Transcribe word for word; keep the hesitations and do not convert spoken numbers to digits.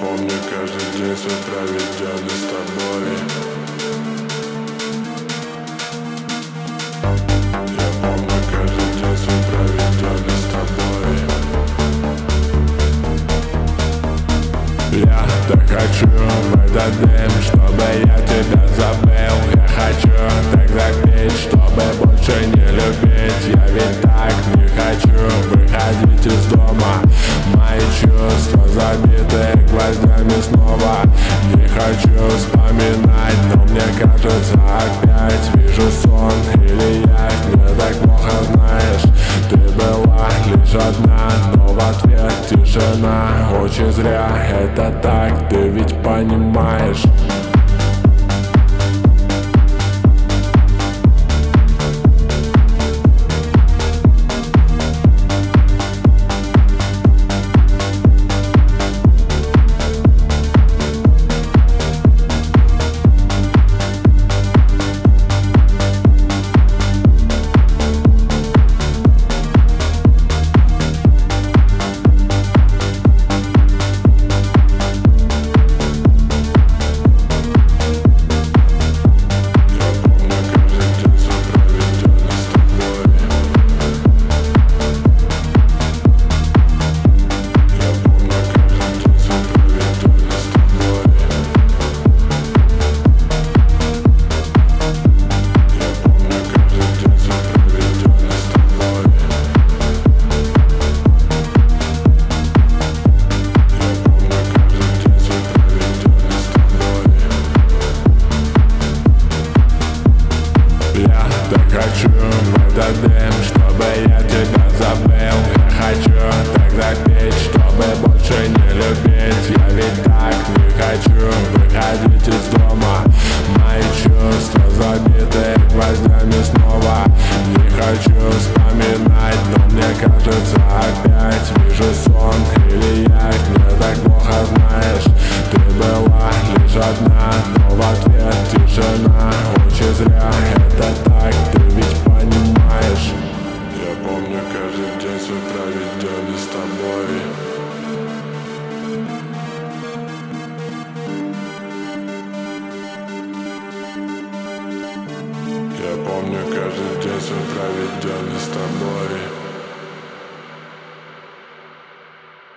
помню каждый день свой проведенный с тобой. Я помню каждый день свой проведенный с тобой. Я так хочу в этот день, чтобы я тебя забыл. Я хочу тогда петь, чтобы больше не любить. Я ведь так не хочу выходить из дома. Мои чувства забиты гвоздями снова. Не хочу вспоминать, но мне кажется, опять вижу сон. Или я не так плохо, знаешь. Ты была лишь одна, но в ответ тишина. Очень зря это так, ты ведь понимаешь. Я так хочу в этот день, чтобы я тебя забыл. Я хочу тогда петь, чтобы больше не любить. Я ведь так не хочу выходить из дома. Мои чувства забиты гвоздями снова. Не хочу вспоминать, но мне кажется, опять вижу сон. Или я не так плохо, знаешь. Ты была лишь одна, но в ответ тишина. Очень зря это так, ты ведь понимаешь. Я помню каждый день свой проведенный с тобой. Я помню каждый день свой проведенный с тобой.